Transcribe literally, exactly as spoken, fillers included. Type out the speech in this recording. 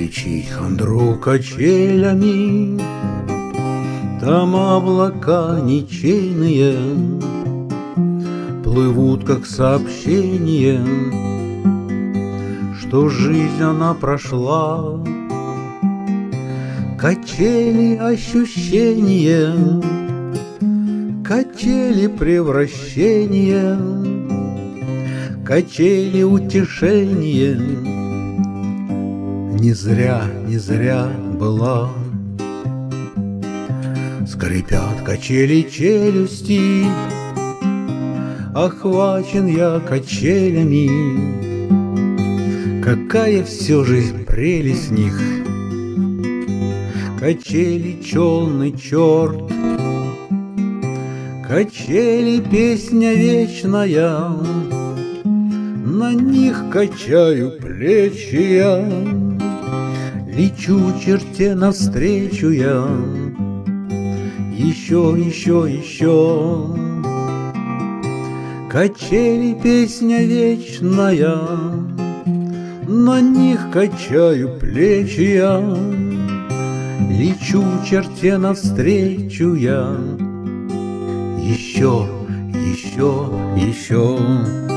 Лечить хандру качелями, там облака ничейные плывут, как сообщение, что жизнь она прошла. Качели ощущения, качели превращения, качели утешения. Не зря, не зря была. Скрипят качели челюсти, охвачен я качелями. Какая все жизнь прелесть в них! Качели челны черт, качели песня вечная, на них качаю плечи я, лечу черте навстречу я, еще, еще, еще. Качели песня вечная, на них качаю плечи я, лечу черте навстречу я, еще, еще, еще.